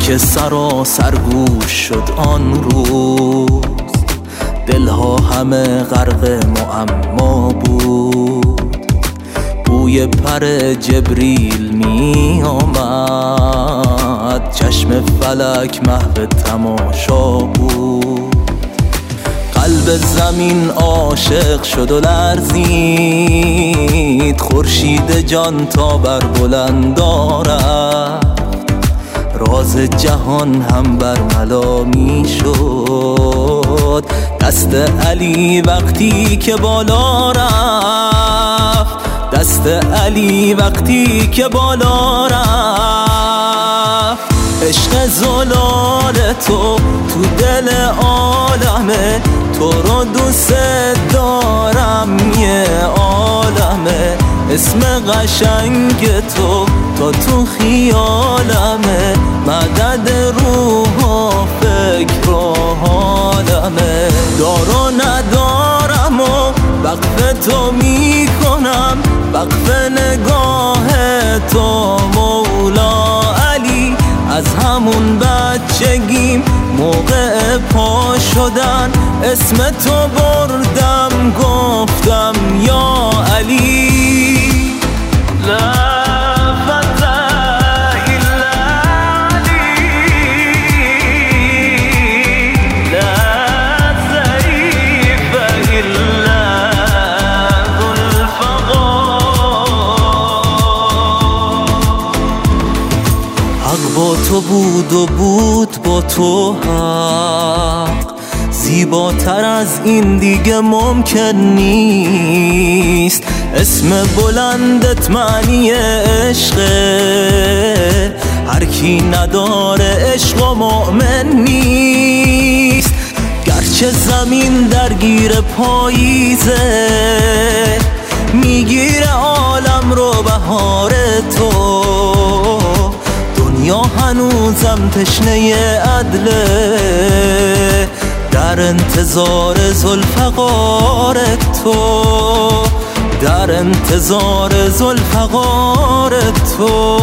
که سراسر گوش شد آن روز، دلها همه غرق معما بود. بوی پر جبریل می آمد، چشم فلک محو تماشا بود. قلب زمین عاشق شد و لرزید، خورشید جان تا بر بلندا رفت. راز جهان هم برملا می شد، دست علی وقتی که بالا رفت، دست علی وقتی که بالا رفت. عشق زلال تو دل عالمه، تو رو دوست دارم یه عالمه. اسم قشنگ تو تا تو خیالمه، مدد روح و فکر و حالمه. دار و ندارم و وقف تو می کنم، وقف نگاه تو مولا علی. از همون بچگیم موقع پا شدن اسم تو بردم، گفتم یا علی. لا فتى إلا علي، لا سيف إلا ذو الفقار. حق با تو بود و بود با تو حق، زیباتر از این دیگه ممکن نیست. اسم بلندت معنی عشقه، هر کی نداره عشق و مؤمن نیست. گرچه زمین درگیر پاییزه، میگیره عالم رو بهار تو. دنیا هنوزم تشنه عدله، در انتظار ذوالفقار تو، در انتظار ذوالفقار تو.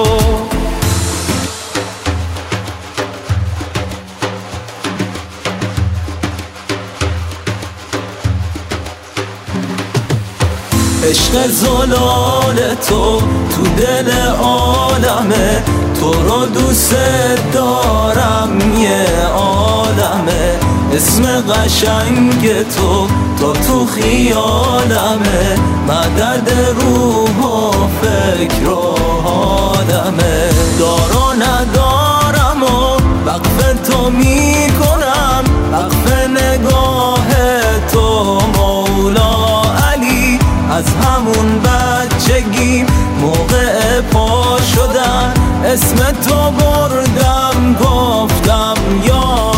عشق زلال تو دل عالمه، تو رو دوست دارم یه عالمه. اسم قشنگ تو تا تو خیالمه، مدد روح و فکر و حالمه. دار و ندارم و وقف تو می کنم، وقف نگاه تو مولا علی. از همون بچگیم موقع پا شدن اسم تو بردم، گفتم یا